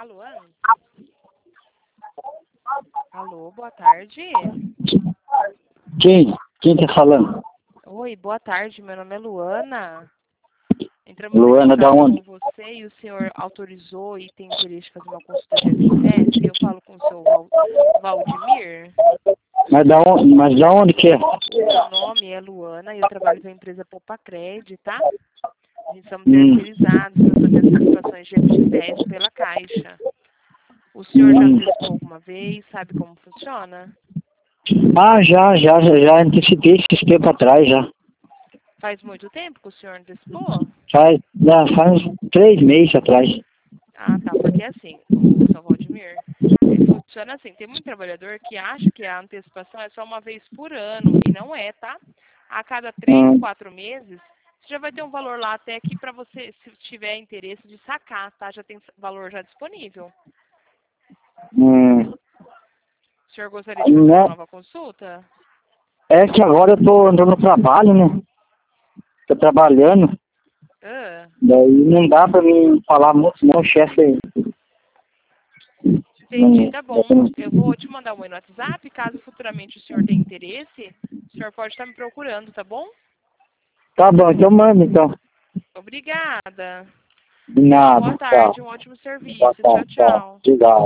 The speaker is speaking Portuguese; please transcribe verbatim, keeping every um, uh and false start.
Luan? Alô, boa tarde. Quem? Quem tá falando? Oi, boa tarde. Meu nome é Luana. Entramos Luana, em da contato onde? com você e o senhor autorizou e tem interesse em fazer uma consulta de F G Teste. Eu falo com o seu Val Valdemir. Mas da onde, mas da onde que é? Meu nome é Luana e eu trabalho com a empresa Popacred, tá? A gente somos Hum. terceirizados para fazer as participações de F G Teste pela Caixa. O senhor já Hum. antecipou alguma vez? Sabe como funciona? Ah, já, já, já, já antecipei esses tempo atrás, já. Faz muito tempo que o senhor antecipou? Faz, já faz três meses atrás. Ah, tá, porque assim, o seu Valdemir, ele funciona assim, tem muito trabalhador que acha que a antecipação é só uma vez por ano, e não é, tá? A cada três, Hum. quatro meses, você já vai ter um valor lá até aqui para você, se tiver interesse de sacar, tá? Já tem valor já disponível. Hum. O senhor gostaria de fazer uma Né? nova consulta? É que agora eu tô andando no trabalho, né? Tô trabalhando. Ah, Daí não dá pra mim falar muito, não, chefe. entendi, Não, tá bom. Eu vou te mandar um e-mail no WhatsApp, caso futuramente o senhor tenha interesse, o senhor pode estar me procurando, tá bom? tá bom, então manda então. Obrigada. De Tenha uma nada, boa tchau. tarde, um ótimo Boa serviço. Tchau, tarde, tchau. tchau. Obrigado.